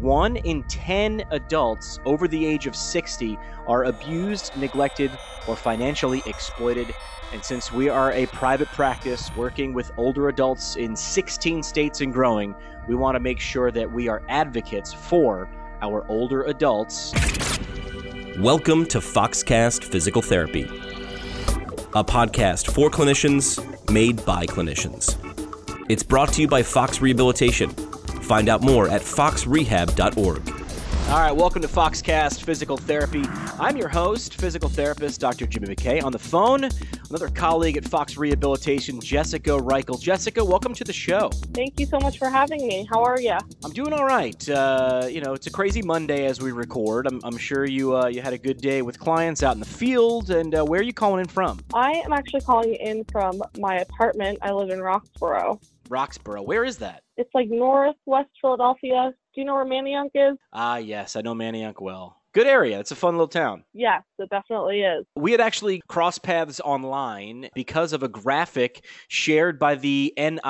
1 in 10 adults over the age of 60 are abused, neglected, or financially exploited. And since we are a private practice working with older adults in 16 states and growing, we want to make sure that we are advocates for our older adults. Welcome to Foxcast Physical Therapy, a podcast for clinicians made by clinicians. It's brought to you by Fox Rehabilitation. Find out more at foxrehab.org. All right, welcome to Foxcast Physical Therapy. I'm your host, physical therapist Dr. Jimmy McKay. On the phone, another colleague at Fox Rehabilitation, Jessica Reichel. Jessica, welcome to the show. Thank you so much for having me. How are you? I'm doing all right. It's a crazy Monday as we record. I'm sure you had a good day with clients out in the field. And where are you calling in from? I am actually calling in from my apartment. I live in Roxborough. Roxborough. Where is that? It's like northwest Philadelphia. Do you know where Manayunk is? Ah, yes, I know Manayunk well. Good area. It's a fun little town. Yes, it definitely is. We had actually crossed paths online because of a graphic shared by the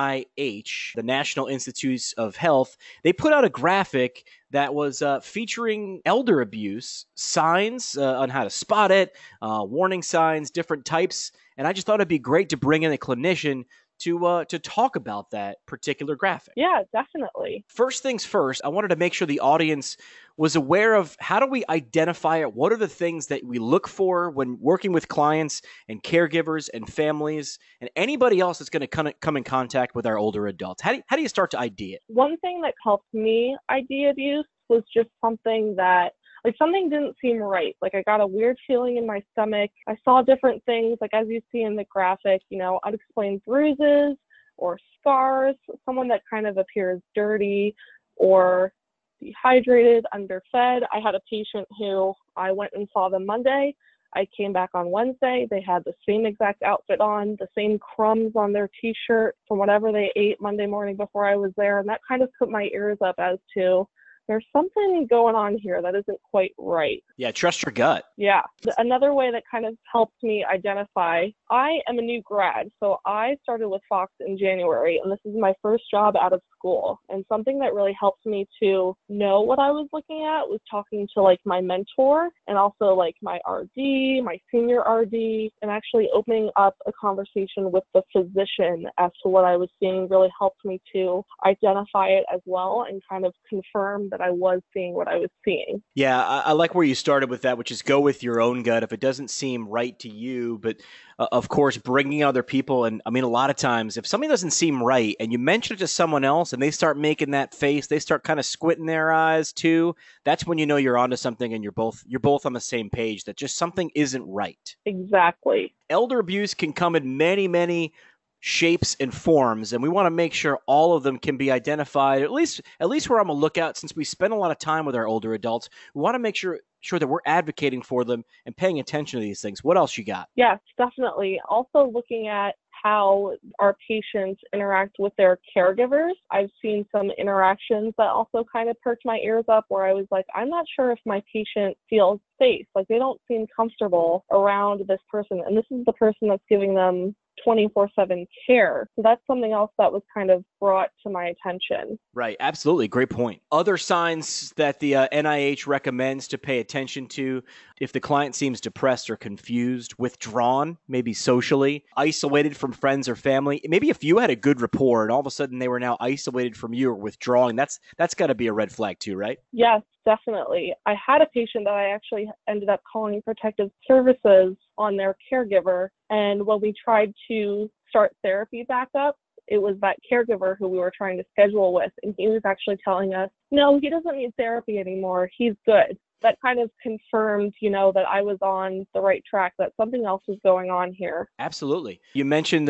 NIH, the National Institutes of Health. They put out a graphic that was featuring elder abuse, signs on how to spot it, warning signs, different types. And I just thought it'd be great to bring in a clinician to talk about that particular graphic. Yeah, definitely. First things first, I wanted to make sure the audience was aware of how do we identify it? What are the things that we look for when working with clients and caregivers and families and anybody else that's going to come in contact with our older adults? How do you start to ID it? One thing that helped me ID abuse was just something that something didn't seem right. I got a weird feeling in my stomach. I saw different things, as you see in the graphic, unexplained bruises or scars, someone that kind of appears dirty or dehydrated, underfed. I had a patient who I went and saw them Monday. I came back on Wednesday. They had the same exact outfit on, the same crumbs on their t-shirt from whatever they ate Monday morning before I was there. And that kind of put my ears up as to there's something going on here that isn't quite right. Yeah, trust your gut. Yeah. Another way that kind of helps me identify, I am a new grad. So I started with Fox in January, and this is my first job out of school. And something that really helped me to know what I was looking at was talking to my mentor and also my RD, my senior RD, and actually opening up a conversation with the physician as to what I was seeing really helped me to identify it as well and kind of confirm that I was seeing what I was seeing. Yeah, I like where you started with that, which is go with your own gut if it doesn't seem right to you. But of course, bringing other people. And I mean, a lot of times if something doesn't seem right and you mention it to someone else and they start making that face, they start kind of squinting their eyes too. That's when you know you're onto something and you're both on the same page, that just something isn't right. Exactly. Elder abuse can come in many, many shapes and forms, and we want to make sure all of them can be identified, at least where I'm a lookout. Since we spend a lot of time with our older adults, we want to make sure that we're advocating for them and paying attention to these things. What else you got? Yes, definitely. Also looking at how our patients interact with their caregivers. I've seen some interactions that also kind of perked my ears up where I was like, I'm not sure if my patient feels safe. They don't seem comfortable around this person. And this is the person that's giving them 24/7 care. So that's something else that was kind of brought to my attention. Right. Absolutely. Great point. Other signs that the NIH recommends to pay attention to: if the client seems depressed or confused, withdrawn, maybe socially, isolated from friends or family. Maybe if you had a good rapport and all of a sudden they were now isolated from you or withdrawing, that's got to be a red flag too, right? Yes, definitely. I had a patient that I actually ended up calling protective services on their caregiver. And when we tried to start therapy back up, it was that caregiver who we were trying to schedule with. And he was actually telling us, no, he doesn't need therapy anymore. He's good. That kind of confirmed, that I was on the right track, that something else was going on here. Absolutely. You mentioned,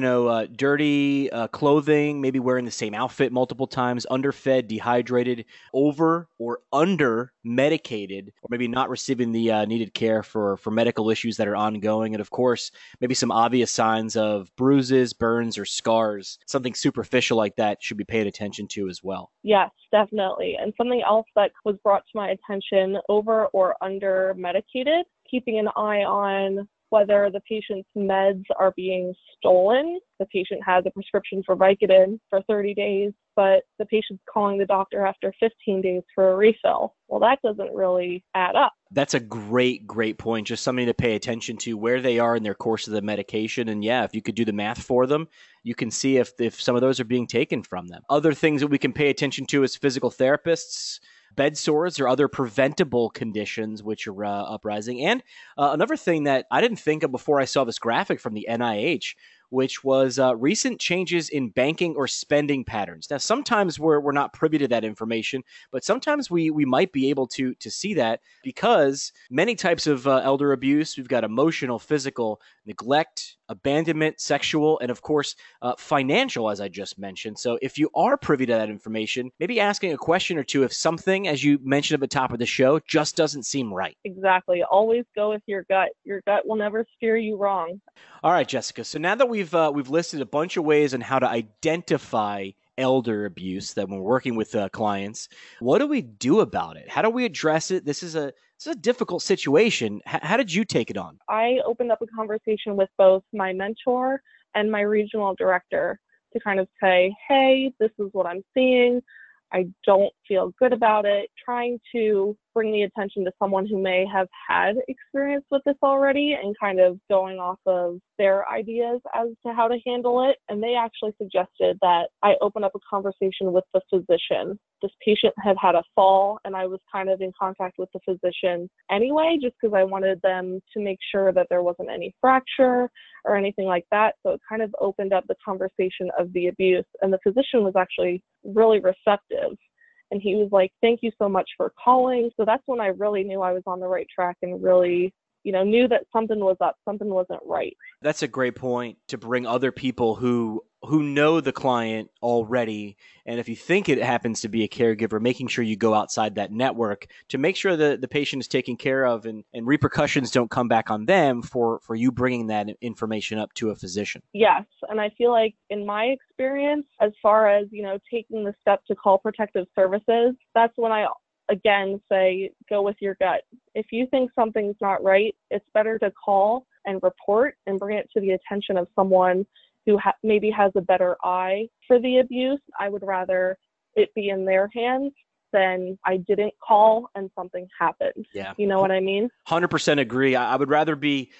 dirty clothing, maybe wearing the same outfit multiple times, underfed, dehydrated, over or under medicated, or maybe not receiving the needed care for medical issues that are ongoing. And of course, maybe some obvious signs of bruises, burns, or scars. Something superficial like that should be paid attention to as well. Yes, definitely. And something else that was brought to my attention, over or under medicated, keeping an eye on whether the patient's meds are being stolen. The patient has a prescription for Vicodin for 30 days, but the patient's calling the doctor after 15 days for a refill. Well, that doesn't really add up. That's a great point. Just something to pay attention to where they are in their course of the medication. And yeah, if you could do the math for them, you can see if some of those are being taken from them. Other things that we can pay attention to as physical therapists, bed sores or other preventable conditions which are uprising. And another thing that I didn't think of before I saw this graphic from the NIH, which was recent changes in banking or spending patterns. Now, sometimes we're not privy to that information, but sometimes we might be able to see that because many types of elder abuse, we've got emotional, physical, neglect, abandonment, sexual, and of course, financial, as I just mentioned. So if you are privy to that information, maybe asking a question or two if something, as you mentioned at the top of the show, just doesn't seem right. Exactly. Always go with your gut. Your gut will never steer you wrong. All right, Jessica. So now that we've listed a bunch of ways on how to identify elder abuse that when we're working with clients, what do we do about it? How do we address it? This is a difficult situation. How did you take it on? I opened up a conversation with both my mentor and my regional director to kind of say, hey, this is what I'm seeing. I don't feel good about it, trying to bring the attention to someone who may have had experience with this already and kind of going off of their ideas as to how to handle it. And they actually suggested that I open up a conversation with the physician. This patient had had a fall, and I was kind of in contact with the physician anyway, just because I wanted them to make sure that there wasn't any fracture or anything like that. So it kind of opened up the conversation of the abuse. And the physician was actually really receptive. And he was like, thank you so much for calling. So that's when I really knew I was on the right track and really, knew that something was up, something wasn't right. That's a great point, to bring other people who know the client already. And if you think it happens to be a caregiver, making sure you go outside that network to make sure that the patient is taken care of and repercussions don't come back on them for you bringing that information up to a physician. Yes. And I feel like in my experience, as far as, taking the step to call protective services, that's when I again say, go with your gut. If you think something's not right, it's better to call and report and bring it to the attention of someone who maybe has a better eye for the abuse. I would rather it be in their hands than I didn't call and something happened. Yeah. You know what I mean? 100% agree. I would rather it be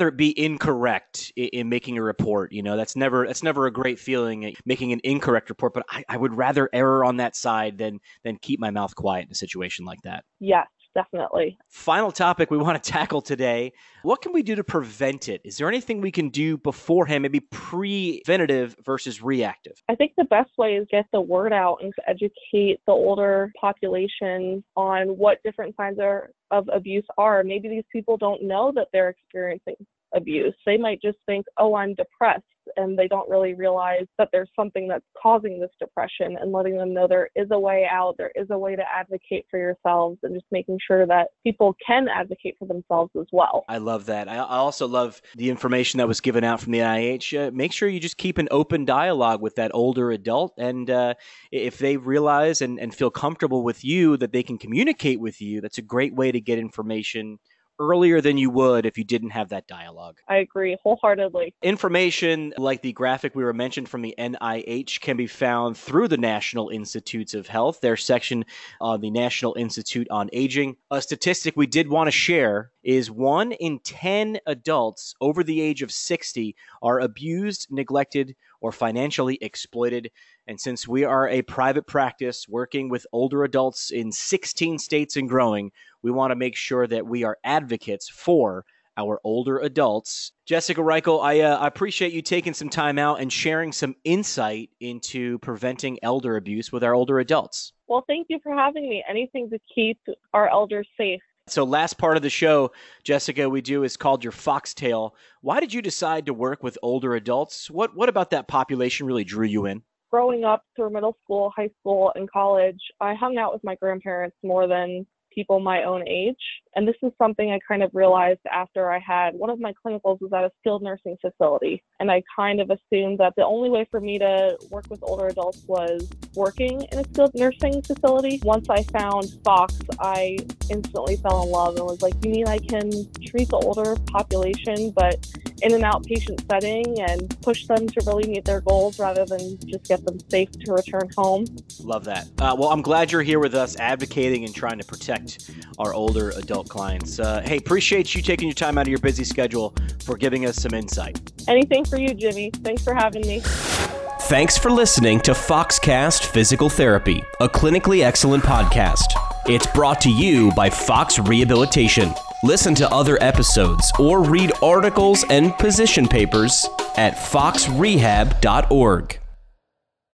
incorrect in making a report. That's never a great feeling, making an incorrect report, but I would rather err on that side than keep my mouth quiet in a situation like that. Yes. Definitely. Final topic we want to tackle today. What can we do to prevent it? Is there anything we can do beforehand, maybe preventative versus reactive? I think the best way is get the word out and to educate the older population on what different signs of abuse are. Maybe these people don't know that they're experiencing abuse. They might just think, oh, I'm depressed, and they don't really realize that there's something that's causing this depression, and letting them know there is a way out, there is a way to advocate for yourselves, and just making sure that people can advocate for themselves as well. I love that. I also love the information that was given out from the NIH. Make sure you just keep an open dialogue with that older adult, and if they realize and feel comfortable with you that they can communicate with you, that's a great way to get information earlier than you would if you didn't have that dialogue. I agree wholeheartedly. Information like the graphic we were mentioned from the NIH can be found through the National Institutes of Health, their section on the National Institute on Aging. A statistic we did want to share is 1 in 10 adults over the age of 60 are abused, neglected, or financially exploited. And since we are a private practice working with older adults in 16 states and growing, we want to make sure that we are advocates for our older adults. Jessica Reichel, I appreciate you taking some time out and sharing some insight into preventing elder abuse with our older adults. Well, thank you for having me. Anything to keep our elders safe. So last part of the show, Jessica, we do is called your foxtail. Why did you decide to work with older adults? What about that population really drew you in? Growing up through middle school, high school, and college, I hung out with my grandparents more than people my own age. And this is something I kind of realized after I had one of my clinicals was at a skilled nursing facility. And I kind of assumed that the only way for me to work with older adults was working in a skilled nursing facility. Once I found Fox, I instantly fell in love and was like, you mean I can treat the older population, but in an outpatient setting and push them to really meet their goals rather than just get them safe to return home? Love that. Well, I'm glad you're here with us advocating and trying to protect our older adult clients. Hey, appreciate you taking your time out of your busy schedule for giving us some insight. Anything for you, Jimmy. Thanks for having me. Thanks for listening to Foxcast Physical Therapy, a clinically excellent podcast. It's brought to you by Fox Rehabilitation. Listen to other episodes or read articles and position papers at foxrehab.org.